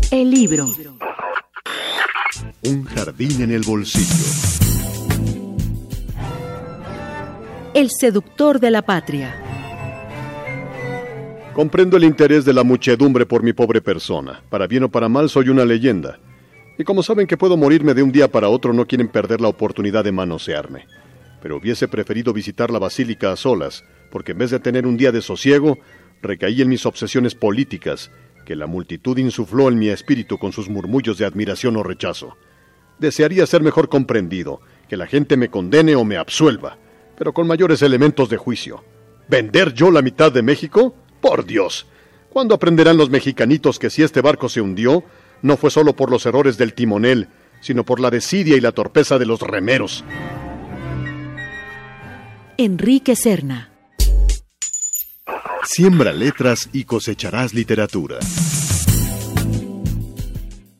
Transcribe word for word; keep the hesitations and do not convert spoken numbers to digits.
El libro. Un jardín en el bolsillo. El seductor de la patria. Comprendo el interés de la muchedumbre por mi pobre persona. Para bien o para mal, soy una leyenda. Y como saben que puedo morirme de un día para otro, no quieren perder la oportunidad de manosearme. Pero hubiese preferido visitar la basílica a solas, porque en vez de tener un día de sosiego, recaí en mis obsesiones políticas, que la multitud insufló en mi espíritu con sus murmullos de admiración o rechazo. Desearía ser mejor comprendido, que la gente me condene o me absuelva, pero con mayores elementos de juicio. ¿Vender yo la mitad de México? ¡Por Dios! ¿Cuándo aprenderán los mexicanitos que si este barco se hundió, no fue solo por los errores del timonel, sino por la desidia y la torpeza de los remeros? Enrique Serna. Siembra letras y cosecharás literatura.